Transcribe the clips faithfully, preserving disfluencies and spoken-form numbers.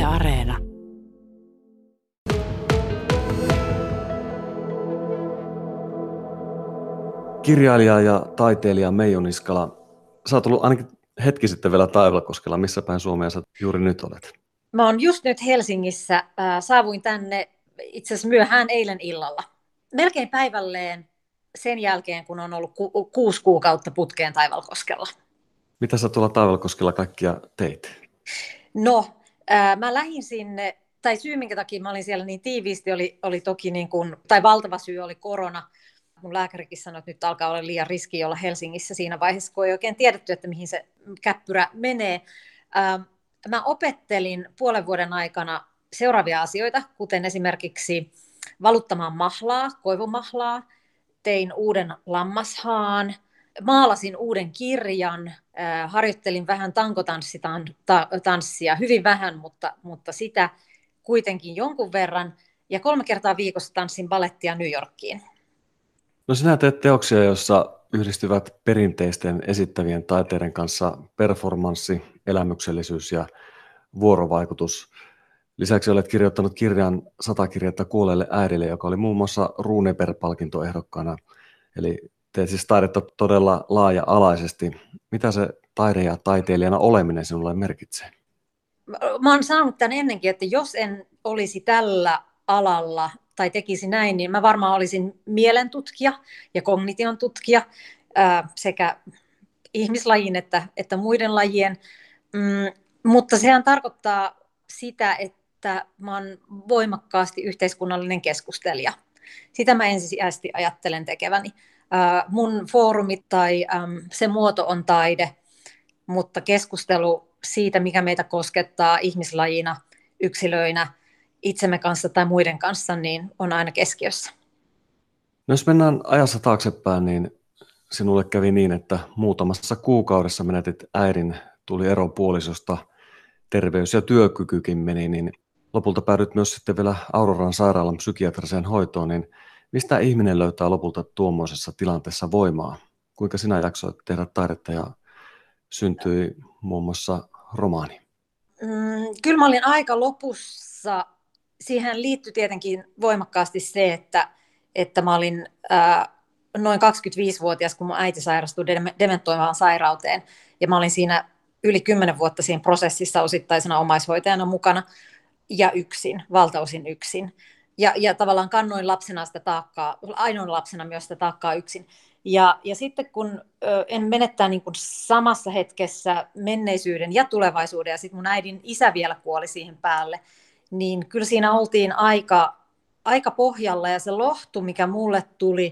Areena. Kirjailija ja taiteilija Meiju Niskala, sä oot ollut ainakin hetki sitten vielä Taivalkoskella. Missä päin Suomea sä juuri nyt olet? Mä oon just nyt Helsingissä. Äh, saavuin tänne itse asiassa myöhään eilen illalla. Melkein päivälleen sen jälkeen, kun on ollut ku- kuusi kuukautta putkeen Taivalkoskella. Mitä sä tuolla Taivalkoskella kaikkia teit? No, äh, mä lähdin sinne, tai syy minkä takia mä olin siellä niin tiiviisti, oli, oli toki niin kuin, tai valtava syy oli korona. Mun lääkärikin sanoi, että nyt alkaa olla liian riski olla Helsingissä siinä vaiheessa, kun ei oikein tiedetty, että mihin se käppyrä menee. Äh, Mä opettelin puolen vuoden aikana seuraavia asioita, kuten esimerkiksi valuttamaan mahlaa, koivumahlaa, tein uuden lammashaan, maalasin uuden kirjan, äh, harjoittelin vähän tankotanssia, hyvin vähän, mutta, mutta sitä kuitenkin jonkun verran, ja kolme kertaa viikossa tanssin balettia New Yorkiin. No sinä teet teoksia, joissa yhdistyvät perinteisten esittävien taiteiden kanssa performanssi, elämyksellisyys ja vuorovaikutus. Lisäksi olet kirjoittanut kirjan Sata kirjettä kuolleelle äidille, joka oli muun muassa Runeberg-palkintoehdokkaana. Eli teet siis taidetta todella laaja-alaisesti. Mitä se taide- ja taiteilijana oleminen sinulle merkitsee? Mä oon sanonut tämän ennenkin, että jos en olisi tällä alalla tai tekisi näin, niin mä varmaan olisin mielentutkija ja kognition tutkija sekä ihmislajin että, että muiden lajien. Mm, mutta sehän tarkoittaa sitä, että mä oon voimakkaasti yhteiskunnallinen keskustelija. Sitä mä ensisijaisesti ajattelen tekeväni. Mun foorumi tai se muoto on taide, mutta keskustelu siitä, mikä meitä koskettaa ihmislajina, yksilöinä, itsemme kanssa tai muiden kanssa, niin on aina keskiössä. No jos mennään ajassa taaksepäin, niin sinulle kävi niin, että muutamassa kuukaudessa menetit äidin, tuli ero puolisosta, terveys ja työkykykin meni, niin lopulta päädyt myös sitten vielä Auroran sairaalan psykiatriseen hoitoon, niin mistä ihminen löytää lopulta tuommoisessa tilanteessa voimaa? Kuinka sinä jaksoit tehdä taidetta ja syntyi muun muassa romaani? Mm, kyllä mä olin aika lopussa. Siihen liittyi tietenkin voimakkaasti se, että, että mä olin ää, noin kaksikymmentäviisivuotias, kun mun äiti sairastui dementoivaan sairauteen. Ja mä olin siinä yli kymmenen vuotta siinä prosessissa osittaisena omaishoitajana mukana ja yksin, valtaosin yksin. Ja, ja tavallaan kannoin lapsena sitä taakkaa, ainoana lapsena myös sitä taakkaa yksin. Ja, ja sitten kun ö, en menettää niin kuin samassa hetkessä menneisyyden ja tulevaisuuden, ja sitten mun äidin isä vielä kuoli siihen päälle, niin kyllä siinä oltiin aika, aika pohjalla, ja se lohtu, mikä mulle tuli,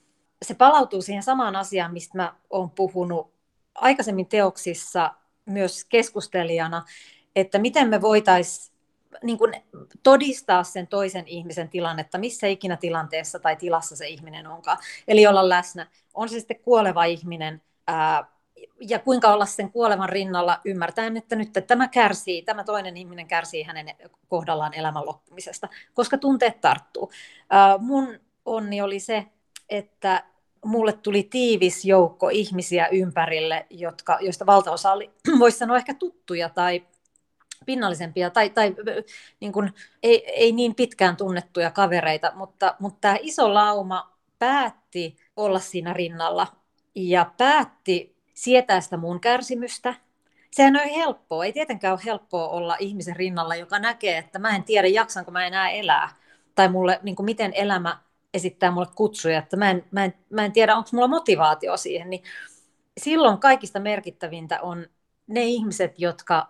se palautuu siihen samaan asiaan, mistä mä oon puhunut aikaisemmin teoksissa myös keskustelijana, että miten me voitaisiin niin kuin todistaa sen toisen ihmisen tilannetta, missä ikinä tilanteessa tai tilassa se ihminen onkaan. Eli olla läsnä. On se sitten kuoleva ihminen, ää, ja kuinka olla sen kuolevan rinnalla ymmärtäen, että nyt että tämä kärsii, tämä toinen ihminen kärsii hänen kohdallaan elämän loppumisesta, koska tunteet tarttuu. Ää, mun onni oli se, että mulle tuli tiivis joukko ihmisiä ympärille, jotka, joista valtaosa oli, voisi sanoa, ehkä tuttuja tai pinnallisempia tai, tai niin kuin, ei, ei niin pitkään tunnettuja kavereita, mutta, mutta tämä iso lauma päätti olla siinä rinnalla ja päätti sietää sitä mun kärsimystä. Sehän on helppoa, ei tietenkään ole helppoa olla ihmisen rinnalla, joka näkee, että mä en tiedä, jaksanko mä enää elää, tai mulle, niin kuin miten elämä esittää mulle kutsuja, että mä en, mä en, mä en tiedä, onko mulla motivaatio siihen, niin silloin kaikista merkittävintä on ne ihmiset, jotka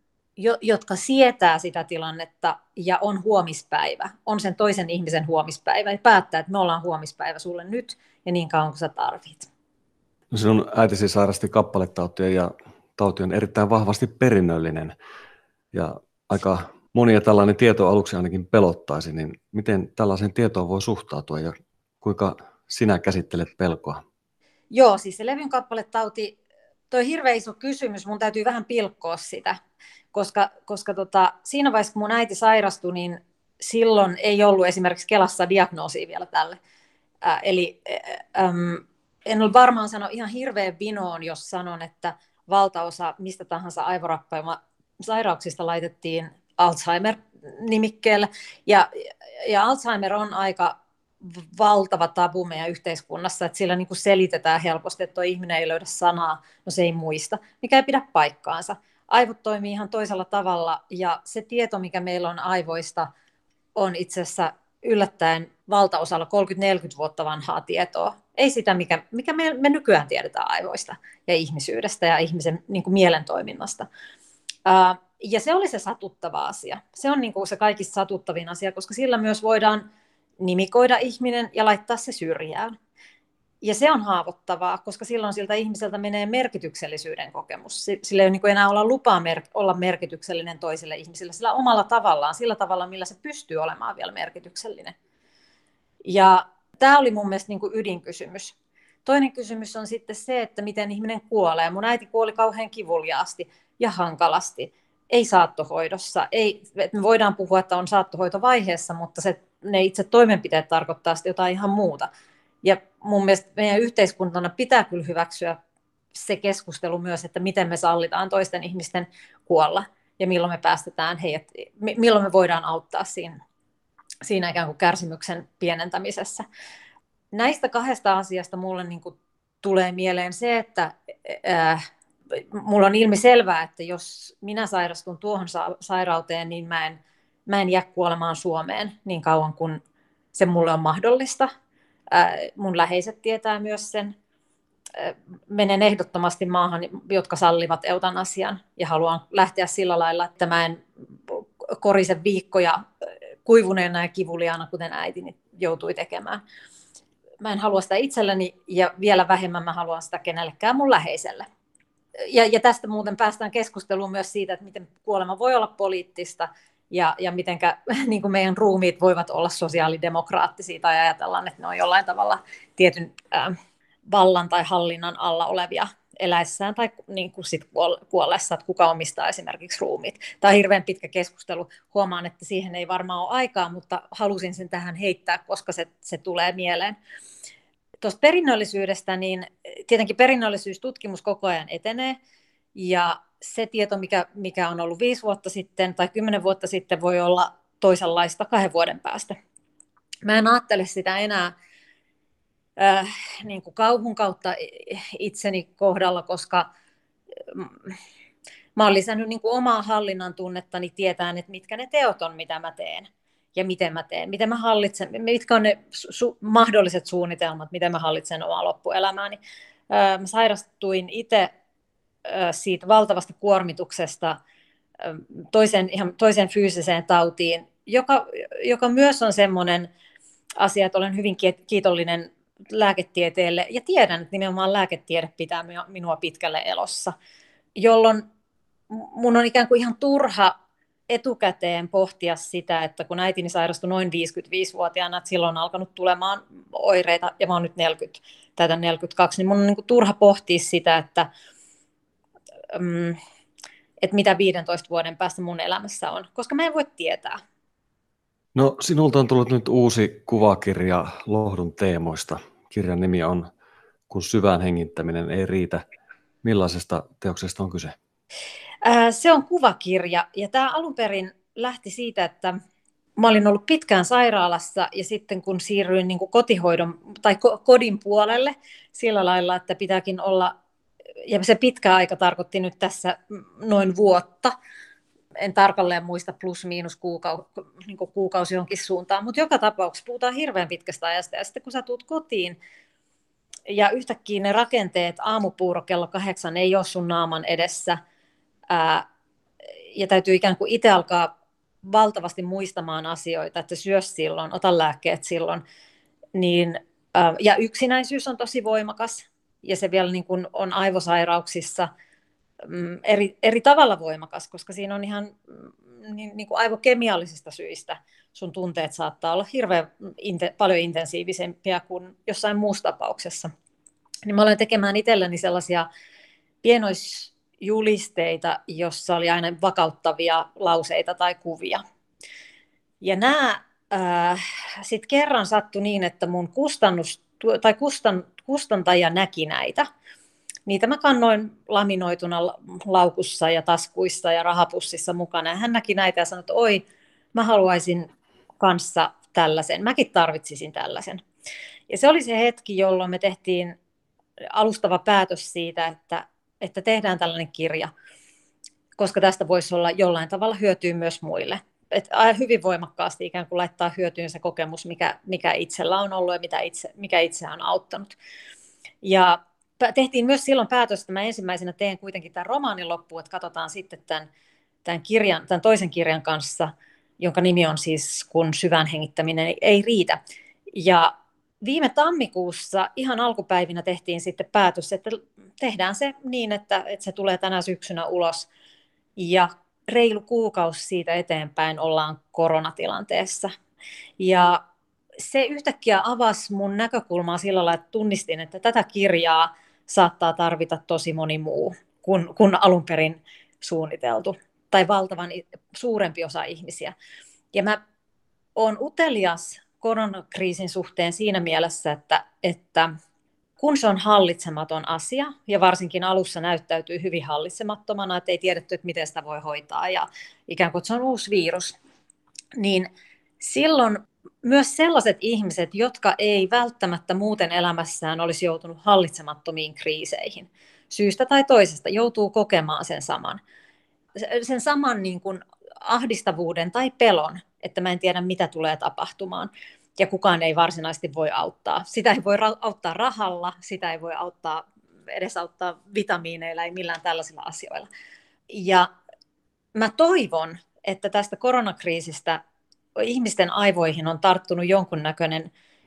jotka sietää sitä tilannetta ja on huomispäivä, on sen toisen ihmisen huomispäivä ja päättää, että me ollaan huomispäivä sulle nyt ja niin kauan kuin sä tarvit. No sinun äitisi sairasti kappaletautia ja tauti on erittäin vahvasti perinnöllinen ja aika monia tällainen tieto aluksi ainakin pelottaisi, niin miten tällaisen tietoon voi suhtautua ja kuinka sinä käsittelet pelkoa? Joo, siis se levyn kappaletauti, toi on hirveän iso kysymys, mun täytyy vähän pilkkoa sitä. Koska, koska tota, siinä vaiheessa, kun mun äiti sairastui, niin silloin ei ollut esimerkiksi Kelassa diagnoosia vielä tälle. Ää, eli äm, en ole varmaan sano ihan hirveän vinoon, jos sanon, että valtaosa mistä tahansa aivorappeuma sairauksista laitettiin Alzheimer-nimikkeellä. Ja, ja Alzheimer on aika valtava tabu meidän yhteiskunnassa, että sillä niin kuin selitetään helposti, että tuo ihminen ei löydä sanaa, no se ei muista, mikä ei pidä paikkaansa. Aivot toimii ihan toisella tavalla, ja se tieto, mikä meillä on aivoista, on itse asiassa yllättäen valtaosalla kolmekymmentä neljäkymmentä vuotta vanhaa tietoa. Ei sitä, mikä, mikä me, me nykyään tiedetään aivoista ja ihmisyydestä ja ihmisen niin kuin mielen toiminnasta. Uh, ja se oli se satuttava asia. Se on niin kuin se kaikista satuttavin asia, koska sillä myös voidaan nimikoida ihminen ja laittaa se syrjään. Ja se on haavoittavaa, koska silloin siltä ihmiseltä menee merkityksellisyyden kokemus. Sillä ei ole niin kuin enää olla lupaa mer- olla merkityksellinen toiselle ihmiselle sillä omalla tavallaan, sillä tavalla, millä se pystyy olemaan vielä merkityksellinen. Ja tämä oli mun mielestä niin kuin ydinkysymys. Toinen kysymys on sitten se, että miten ihminen kuolee. Mun äiti kuoli kauhean kivuliaasti ja hankalasti. Ei saattohoidossa. Ei, me voidaan puhua, että on saattohoitovaiheessa, mutta se, ne itse toimenpiteet tarkoittaa sitten jotain ihan muuta. Ja mun mielestä meidän yhteiskuntana pitää kyllä hyväksyä se keskustelu myös, että miten me sallitaan toisten ihmisten kuolla ja milloin me päästetään heidät, milloin me voidaan auttaa siinä, siinä ikään kuin kärsimyksen pienentämisessä. Näistä kahdesta asiasta mulle niin kuin tulee mieleen se, että äh, mulla on ilmiselvää, että jos minä sairastun tuohon sa- sairauteen, niin mä en, mä en jää kuolemaan Suomeen niin kauan kuin se mulle on mahdollista. Äh, mun läheiset tietää myös sen. Äh, menen ehdottomasti maahan, jotka sallivat eutanasian, ja haluan lähteä sillä lailla, että mä en korise viikkoja kuivuneena ja kivuliaana, kuten äitini joutui tekemään. Mä en halua sitä itselleni, ja vielä vähemmän mä haluan sitä kenellekään mun läheiselle. Ja, ja tästä muuten päästään keskusteluun myös siitä, että miten kuolema voi olla poliittista, ja, ja miten niin kuin meidän ruumiit voivat olla sosiaalidemokraattisia, tai ajatellaan, että ne on jollain tavalla tietyn äh, vallan tai hallinnan alla olevia eläessään tai niin kuin sit kuollessa, että kuka omistaa esimerkiksi ruumiit. Tämä on hirveän pitkä keskustelu. Huomaan, että siihen ei varmaan ole aikaa, mutta halusin sen tähän heittää, koska se, se tulee mieleen. Tuosta perinnöllisyydestä, niin tietenkin perinnöllisyystutkimus koko ajan etenee, ja se tieto, mikä, mikä on ollut viisi vuotta sitten tai kymmenen vuotta sitten, voi olla toisenlaista kahden vuoden päästä. Mä en ajattele sitä enää Äh, niin kuin kauhun kautta itseni kohdalla, koska mä oon lisännyt niin kuin omaa hallinnan tunnettani tietään, että mitkä ne teot on, mitä mä teen ja miten mä teen, miten mä hallitsen, mitkä on ne su- mahdolliset suunnitelmat, miten mä hallitsen omaa loppuelämääni. Äh, mä sairastuin itse äh, siitä valtavasta kuormituksesta äh, toiseen, ihan toiseen fyysiseen tautiin, joka, joka myös on semmoinen asia, että olen hyvin kiitollinen lääketieteelle, ja tiedän, että nimenomaan lääketiede pitää minua pitkälle elossa, jolloin mun on ikään kuin ihan turha etukäteen pohtia sitä, että kun äitini sairastui noin viisikymmentäviisivuotiaana, että silloin on alkanut tulemaan oireita, ja mä oon nyt neljäkymmentä, täytän neljäkymmentäkaksi, niin mun on niin kuin turha pohtia sitä, että, mm, että mitä viidentoista vuoden päästä mun elämässä on, koska mä en voi tietää. No, sinulta on tullut nyt uusi kuvakirja lohdun teemoista. Kirjan nimi on Kun syvään hengittäminen ei riitä. Millaisesta teoksesta on kyse? Se on kuvakirja, ja tämä alun perin lähti siitä, että mä olin ollut pitkään sairaalassa, ja sitten kun siirryin niin kuin kotihoidon tai kodin puolelle sillä lailla, että pitääkin olla, ja se pitkä aika tarkoitti nyt tässä noin vuotta, en tarkalleen muista plus-miinus kuukausi, niin kuukausi johonkin suuntaan, mutta joka tapauksessa puhutaan hirveän pitkästä ajasta, ja sitten kun sä tulet kotiin, ja yhtäkkiä ne rakenteet, aamupuuro kello kahdeksan ei ole sun naaman edessä, ää, ja täytyy ikään kuin itse alkaa valtavasti muistamaan asioita, että syö silloin, ota lääkkeet silloin, niin, ää, ja yksinäisyys on tosi voimakas, ja se vielä niin kuin on aivosairauksissa mm, eri, eri tavalla voimakas, koska siinä on ihan niin, niin kuin aivokemiallisista syistä sun tunteet saattaa olla hirveän inte, paljon intensiivisempiä kuin jossain muussa tapauksessa. Niin mä olen tekemään itselleni sellaisia pienoisjulisteita, jossa oli aina vakauttavia lauseita tai kuvia. Ja nämä äh, sitten kerran sattui niin, että mun kustannus, tai kustan, kustantaja näki näitä. niitä mä kannoin laminoituna laukussa ja taskuissa ja rahapussissa mukana. Ja hän näki näitä ja sanoi, että oi, mä haluaisin kanssa tällaisen. Mäkin tarvitsisin tällaisen. Ja se oli se hetki, jolloin me tehtiin alustava päätös siitä, että, että tehdään tällainen kirja, koska tästä voisi olla jollain tavalla hyötyä myös muille. Että hyvin voimakkaasti ikään kuin laittaa hyötyyn se kokemus, mikä, mikä itsellä on ollut ja mitä itse, mikä itseään on auttanut. Ja tehtiin myös silloin päätös, että mä ensimmäisenä teen kuitenkin tämän romaanin loppuun, että katsotaan sitten tämän, tämän, kirjan, tämän toisen kirjan kanssa, jonka nimi on siis Kun syvään hengittäminen ei riitä. Ja viime tammikuussa ihan alkupäivinä tehtiin sitten päätös, että tehdään se niin, että, että se tulee tänä syksynä ulos. Ja reilu kuukausi siitä eteenpäin ollaan koronatilanteessa. Ja se yhtäkkiä avasi mun näkökulmaa sillä lailla, että tunnistin, että tätä kirjaa saattaa tarvita tosi moni muu kuin, kuin alun perin suunniteltu, tai valtavan suurempi osa ihmisiä. Ja mä oon utelias koronakriisin suhteen siinä mielessä, että, että kun se on hallitsematon asia, ja varsinkin alussa näyttäytyy hyvin hallitsemattomana, että ei tiedetty, että miten sitä voi hoitaa, ja ikään kuin se on uusi virus, niin silloin myös sellaiset ihmiset, jotka ei välttämättä muuten elämässään olisi joutunut hallitsemattomiin kriiseihin, syystä tai toisesta, joutuu kokemaan sen saman. Sen saman niin kuin ahdistavuuden tai pelon, että mä en tiedä, mitä tulee tapahtumaan. Ja kukaan ei varsinaisesti voi auttaa. Sitä ei voi auttaa rahalla, sitä ei voi auttaa, edes auttaa vitamiineilla, ei millään tällaisilla asioilla. Ja mä toivon, että tästä koronakriisistä ihmisten aivoihin on tarttunut jonkunnäköinen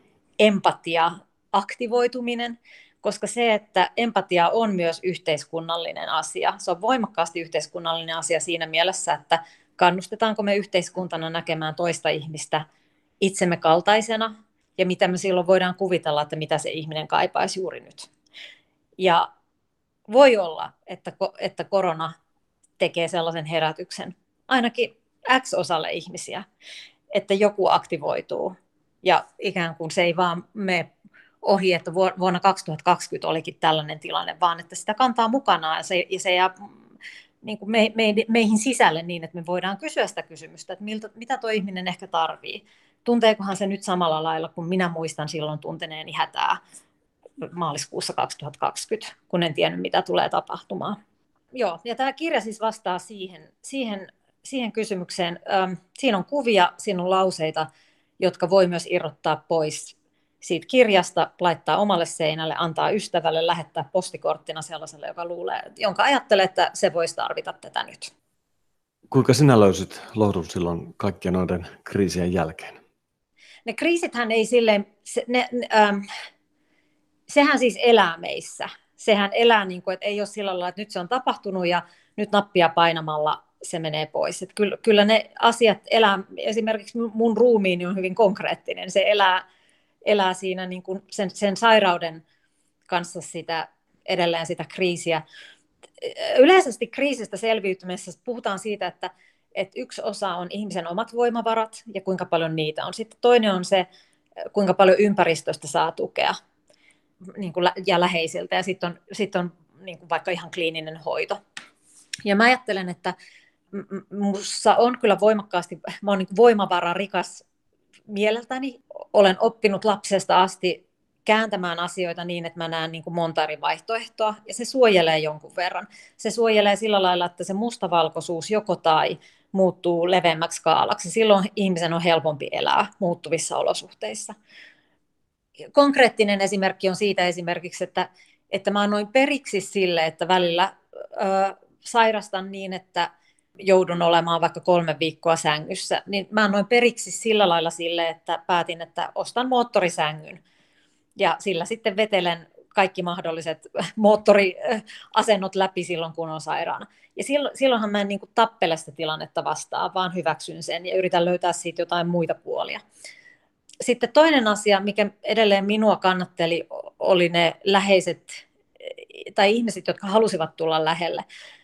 empatia-aktivoituminen, koska se, että empatia on myös yhteiskunnallinen asia. Se on voimakkaasti yhteiskunnallinen asia siinä mielessä, että kannustetaanko me yhteiskuntana näkemään toista ihmistä itsemme kaltaisena, ja mitä me silloin voidaan kuvitella, että mitä se ihminen kaipaisi juuri nyt. Ja voi olla, että, että korona tekee sellaisen herätyksen, ainakin X osalle ihmisiä, että joku aktivoituu, ja ikään kuin se ei vaan mene ohi, että vuonna kaksituhattakaksikymmentä olikin tällainen tilanne, vaan että sitä kantaa mukanaan, ja se, ja se jää niin kuin me, me, meihin sisälle niin, että me voidaan kysyä sitä kysymystä, että miltä, mitä tuo ihminen ehkä tarvii. Tunteekohan se nyt samalla lailla, kun minä muistan silloin tunteneeni hätää maaliskuussa kaksituhattakaksikymmentä, kun en tiennyt, mitä tulee tapahtumaan. Joo, ja tämä kirja siis vastaa siihen, siihen, siihen kysymykseen. Ähm, siinä on kuvia, siinä on lauseita, jotka voi myös irrottaa pois siitä kirjasta, laittaa omalle seinälle, antaa ystävälle, lähettää postikorttina sellaiselle, joka luulee, jonka ajattelee, että se voisi tarvita tätä nyt. Kuinka sinä löysit lohdun silloin kaikkien noiden kriisien jälkeen? Ne kriisithän ei silleen, se, ne, ähm, sehän siis elää meissä. Sehän elää niin kuin, että ei ole sillä lailla, että nyt se on tapahtunut ja nyt nappia painamalla se menee pois. Että kyllä, kyllä ne asiat elää, esimerkiksi mun ruumiini on hyvin konkreettinen. Se elää, elää siinä niin kuin sen, sen sairauden kanssa sitä, edelleen sitä kriisiä. Yleisesti kriisistä selviytymisessä puhutaan siitä, että, että yksi osa on ihmisen omat voimavarat ja kuinka paljon niitä on. Sitten toinen on se, kuinka paljon ympäristöstä saa tukea niin kuin, ja läheisiltä. Ja sitten on, sit on niin kuin vaikka ihan kliininen hoito. Ja mä ajattelen, että minussa on kyllä voimakkaasti, mä oon niin kuin voimavararikas mieleltäni. Olen oppinut lapsesta asti kääntämään asioita niin, että mä näen niin kuin monta eri vaihtoehtoa, ja se suojelee jonkun verran. Se suojelee sillä lailla, että se mustavalkoisuus joko tai muuttuu leveämmäksi skaalaksi. Silloin ihmisen on helpompi elää muuttuvissa olosuhteissa. Konkreettinen esimerkki on siitä esimerkiksi, että, että mä annoin periksi sille, että välillä ö, sairastan niin, että joudun olemaan vaikka kolme viikkoa sängyssä, niin mä annoin periksi sillä lailla sille, että päätin, että ostan moottorisängyn. Ja sillä sitten vetelen kaikki mahdolliset moottoriasennot läpi silloin, kun on sairaana. Ja silloinhan mä en niin kuin tappele sitä tilannetta vastaan, vaan hyväksyn sen ja yritän löytää siitä jotain muita puolia. Sitten toinen asia, mikä edelleen minua kannatteli, oli ne läheiset tai ihmiset, jotka halusivat tulla lähelle.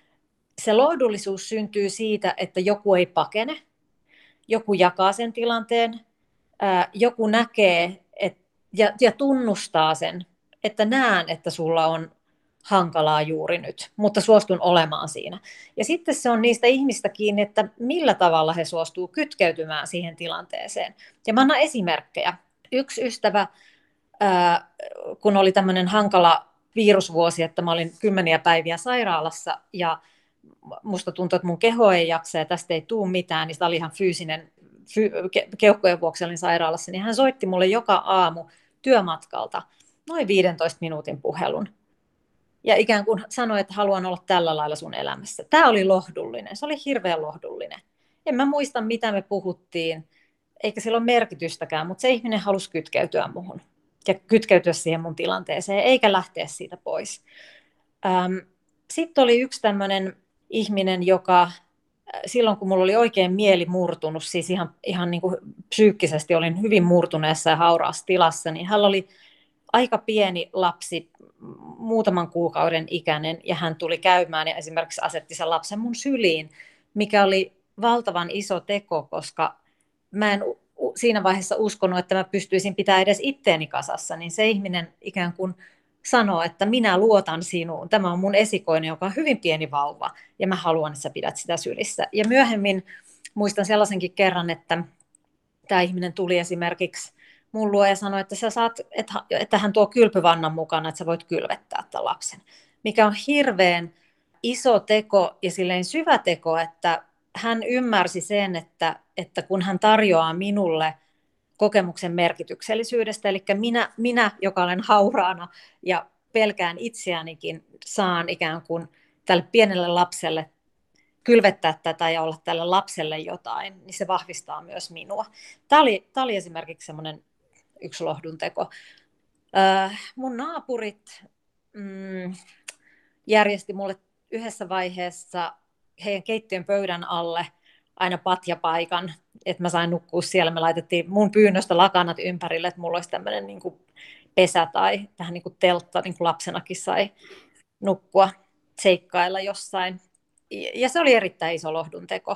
Se lohdullisuus syntyy siitä, että joku ei pakene, joku jakaa sen tilanteen, joku näkee, Ja, ja tunnustaa sen, että näen, että sulla on hankalaa juuri nyt, mutta suostun olemaan siinä. Ja sitten se on niistä ihmistä kiinni, että millä tavalla he suostuu kytkeytymään siihen tilanteeseen. Ja mä annan esimerkkejä. Yksi ystävä, ää, kun oli tämmöinen hankala virusvuosi, että mä olin kymmeniä päiviä sairaalassa ja musta tuntui, että mun keho ei jaksa ja tästä ei tule mitään, niin sitä oli ihan fyysinen, fy, keuhkojen vuoksi olin sairaalassa, niin hän soitti mulle joka aamu työmatkalta noin viidentoista minuutin puhelun. Ja ikään kuin sanoi, että haluan olla tällä lailla sun elämässä. Tämä oli lohdullinen, se oli hirveän lohdullinen. En mä muista, mitä me puhuttiin, eikä sillä ole merkitystäkään, mutta se ihminen halusi kytkeytyä muhun ja kytkeytyä siihen mun tilanteeseen, eikä lähteä siitä pois. Ähm, Sitten oli yksi tämmöinen ihminen, joka silloin, kun mulla oli oikein mieli murtunut, siis ihan, ihan niin kuin psyykkisesti olin hyvin murtuneessa ja hauraassa tilassa, niin hän oli aika pieni lapsi, muutaman kuukauden ikäinen, ja hän tuli käymään ja esimerkiksi asetti sen lapsen mun syliin, mikä oli valtavan iso teko, koska mä en siinä vaiheessa uskonut, että mä pystyisin pitämään edes itteeni kasassa, niin se ihminen ikään kuin sanoo, että minä luotan sinuun. Tämä on mun esikoinen, joka on hyvin pieni vauva, ja mä haluan, että sä pidät sitä sylissä. Ja myöhemmin muistan sellaisenkin kerran, että tämä ihminen tuli esimerkiksi mun luo ja sanoi, että, sä saat, että hän tuo kylpyvannan mukana, että sä voit kylvettää tämän lapsen. Mikä on hirveän iso teko ja silleen syvä teko, että hän ymmärsi sen, että, että kun hän tarjoaa minulle kokemuksen merkityksellisyydestä, eli minä, minä, joka olen hauraana ja pelkään itseänikin, saan ikään kuin tälle pienelle lapselle kylvettää tätä ja olla tälle lapselle jotain, niin se vahvistaa myös minua. Tämä oli, tämä oli esimerkiksi semmoinen yksi lohdunteko. Äh, mun naapurit mm, järjesti mulle yhdessä vaiheessa heidän keittiön pöydän alle aina patjapaikan, että mä sain nukkua siellä. Me laitettiin mun pyynnöstä lakanat ympärille, että mulla olisi tämmöinen niin kuin pesä tai vähän niin kuin teltta, niin kuin lapsenakin sai nukkua, seikkailla jossain. Ja se oli erittäin iso lohdunteko.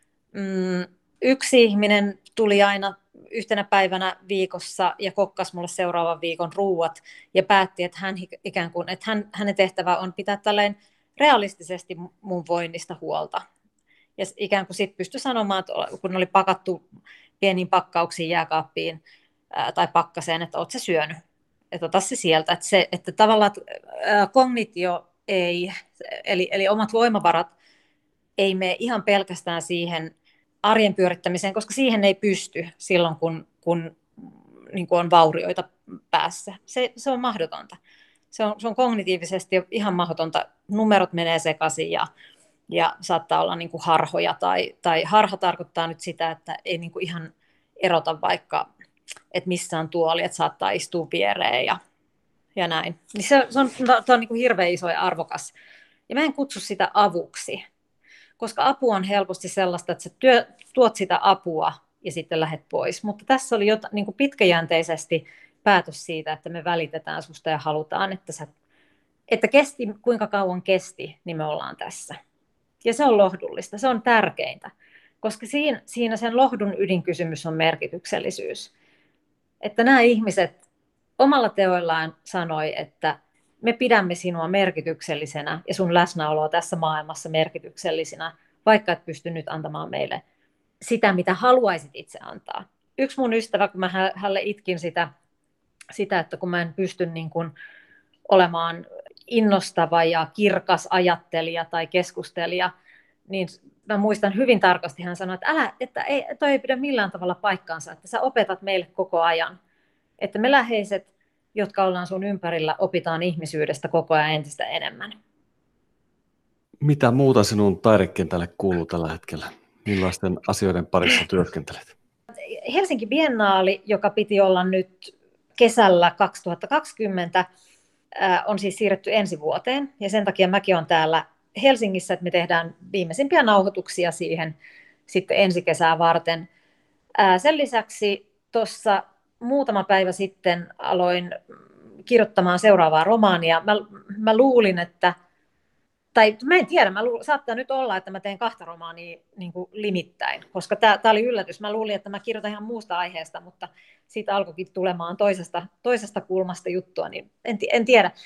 Mm, yksi ihminen tuli aina yhtenä päivänä viikossa ja kokkasi mulle seuraavan viikon ruuat ja päätti, että, hän, ikään kuin, että hän, hänen tehtävä on pitää tälleen realistisesti mun voinnista huolta. Ja ikään kuin sitten pystyi sanomaan, että kun oli pakattu pieniin pakkauksiin jääkaappiin ää, tai pakkaseen, että oot sä syönyt, että ota se sieltä. Että, se, että tavallaan ää, kognitio ei, eli, eli omat voimavarat ei mene ihan pelkästään siihen arjen pyörittämiseen, koska siihen ei pysty silloin, kun, kun niin kuin on vaurioita päässä. Se, se on mahdotonta. Se on, se on kognitiivisesti ihan mahdotonta. Numerot menee sekaisin ja, ja saattaa olla niin kuin harhoja. Tai, tai harha tarkoittaa nyt sitä, että ei niin kuin ihan erota vaikka, että missä on tuoli, että saattaa istua viereen ja, ja näin. Niin se, se on, se on niin kuin hirveän iso ja arvokas. Ja mä en kutsu sitä avuksi, koska apu on helposti sellaista, että sä työ, tuot sitä apua ja sitten lähdet pois. Mutta tässä oli jota, niin kuin pitkäjänteisesti päätös siitä, että me välitetään susta ja halutaan, että, sä, että kesti, kuinka kauan kesti, niin me ollaan tässä. Ja se on lohdullista, se on tärkeintä, koska siinä, siinä sen lohdun ydinkysymys on merkityksellisyys. Että nämä ihmiset omalla teoillaan sanoi, että me pidämme sinua merkityksellisenä ja sun läsnäoloa tässä maailmassa merkityksellisenä, vaikka et pysty nyt antamaan meille sitä, mitä haluaisit itse antaa. Yksi mun ystävä, kun mä hänelle itkin sitä, sitä että kun mä en pysty niin kuin olemaan innostava ja kirkas ajattelija tai keskustelija, niin mä muistan hyvin tarkasti, hän sanoi, että älä, että ei, toi ei pidä millään tavalla paikkaansa, että sä opetat meille koko ajan, että me läheiset, jotka ollaan sun ympärillä, opitaan ihmisyydestä koko ajan entistä enemmän. Mitä muuta sinun taidekentälle kuuluu tällä hetkellä? Millaisten asioiden parissa työskentelet? Helsinki Biennaali, joka piti olla nyt kesällä kaksituhattakaksikymmentä, on siis siirretty ensi vuoteen. Ja sen takia mäkin olen täällä Helsingissä, että me tehdään viimeisimpiä nauhoituksia siihen sitten ensi kesää varten. Sen lisäksi tuossa muutama päivä sitten aloin kirjoittamaan seuraavaa romaania. Mä, mä luulin, että, tai mä en tiedä, mä luulin, saattaa nyt olla, että mä teen kahta romaania niin kuin limittäin, koska tää, tää oli yllätys. Mä luulin, että mä kirjoitan ihan muusta aiheesta, mutta siitä alkoikin tulemaan toisesta, toisesta kulmasta juttua, niin en, en tiedä.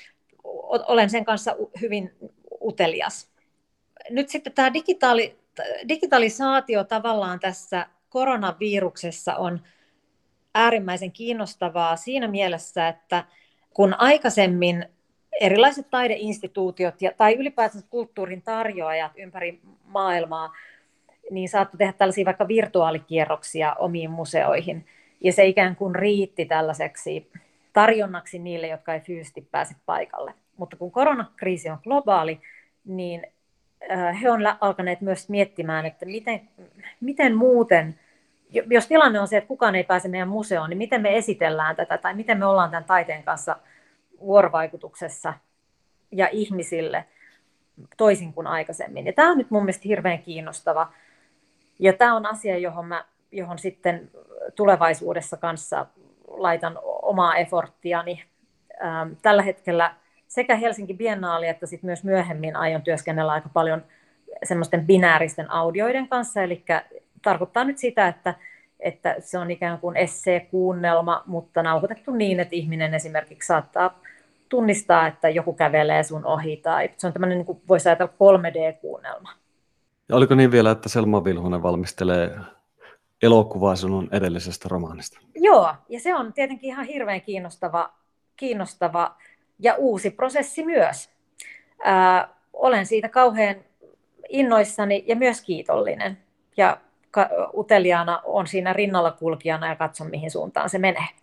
olen sen kanssa hyvin utelias. Nyt sitten tämä digitaali, digitalisaatio tavallaan tässä koronaviruksessa on äärimmäisen kiinnostavaa siinä mielessä, että kun aikaisemmin erilaiset taideinstituutiot ja, tai ylipäätään kulttuurin tarjoajat ympäri maailmaa, niin saattoi tehdä tällaisia vaikka virtuaalikierroksia omiin museoihin, ja se ikään kuin riitti tällaiseksi tarjonnaksi niille, jotka ei fyysisesti pääse paikalle. Mutta kun koronakriisi on globaali, niin he ovat alkaneet myös miettimään, että miten, miten muuten, jos tilanne on se, että kukaan ei pääse meidän museoon, niin miten me esitellään tätä, tai miten me ollaan tämän taiteen kanssa vuorovaikutuksessa ja ihmisille toisin kuin aikaisemmin. Ja tämä on nyt mun mielestä hirveän kiinnostava. Ja tämä on asia, johon, mä, johon sitten tulevaisuudessa kanssa laitan omaa efforttiani. Ähm, tällä hetkellä sekä Helsinki Biennaali että sit myös myöhemmin aion työskennellä aika paljon semmoisten binääristen audioiden kanssa. Eli tarkoittaa nyt sitä, että, että se on ikään kuin essee-kuunnelma, mutta nauhoitettu niin, että ihminen esimerkiksi saattaa tunnistaa, että joku kävelee sun ohi, tai se on tämmöinen, niin kuin voisi ajatella kolme D-kuunnelma. Ja oliko niin vielä, että Selma Vilhunen valmistelee elokuvaa sinun edellisestä romaanista? Joo, ja se on tietenkin ihan hirveän kiinnostava, kiinnostava ja uusi prosessi myös. Ää, olen siitä kauhean innoissani ja myös kiitollinen, ja uteliaana on siinä rinnalla kulkijana ja katson, mihin suuntaan se menee.